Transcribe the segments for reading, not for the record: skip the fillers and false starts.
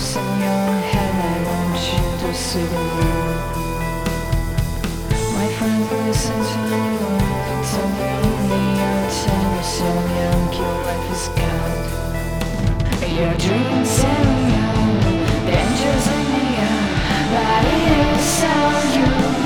voice in your head, I want you to see the world. My friend, listen to me, tell me only your time is so young, your life is gone. Your dreams and young, dangers in the air, but it is all you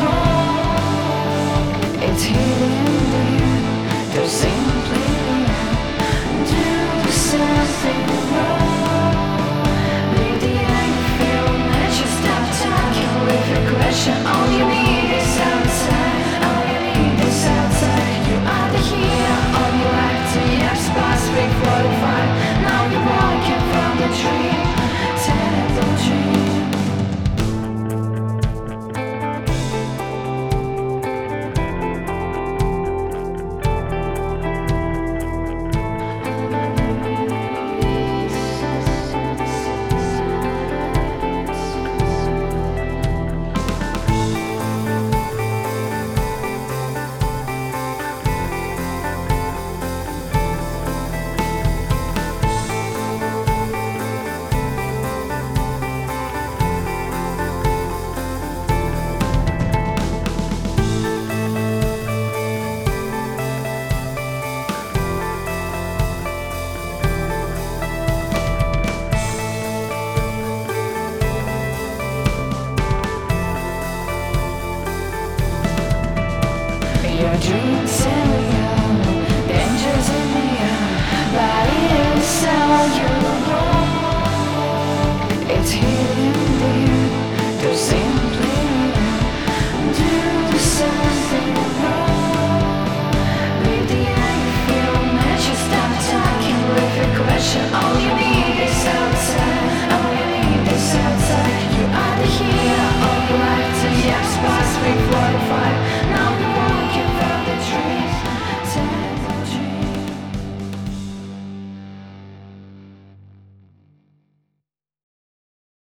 want. It's hidden there, there's simply do something wrong. With the anger, feel that you stop talking with a question. All you need is outside, all you need is outside. You are the hero of your life, to your spots, big 45. Now you're walking from the dream, terrible dream. Your dreams and young, dangers in the air, but it is all you want. It's hidden there, there's